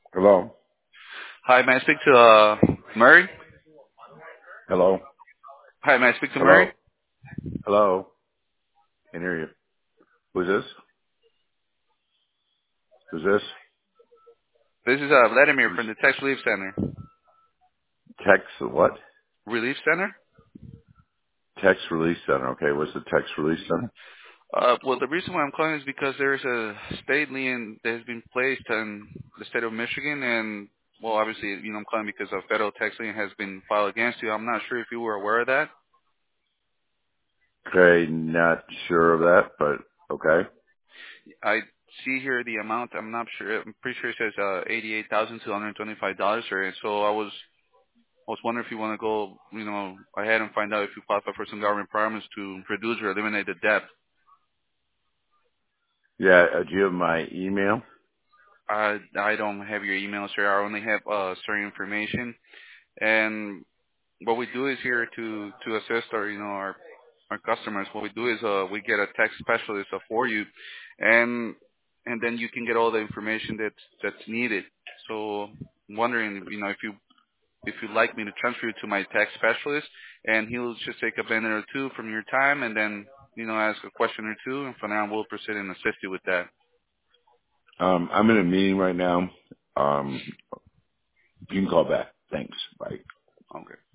Hello? Hi, may I speak to Murray? Hello? Hi, may I speak to Murray? Hello? Hello? Can't hear you. Who's this? Who's this? This is Vladimir Who's from the Text Relief Center. text what? Relief Center? Text release center. Okay, what's the text release center? Well, the reason why I'm calling is because there's a state lien that has been placed in the state of Michigan, and well, obviously, I'm calling because a federal tax lien has been filed against you. I'm not sure if you were aware of that. Okay, not sure of that, but okay. I see here the amount. I'm not sure. I'm pretty sure it says $88,225, sir. So I was wondering if you want to go, ahead and find out if you qualify for some government programs to reduce or eliminate the debt. Yeah, do you have my email? I don't have your email, sir. I only have certain information. And what we do is here to assist our customers. What we do is we get a tax specialist for you, and then you can get all the information that's needed. So I'm wondering, if you'd like me to transfer you to my tax specialist, and he'll just take a minute or two from your time, and then ask a question or two, and from there on we'll proceed and assist you with that. I'm in a meeting right now. You can call back. Thanks. Bye. Okay.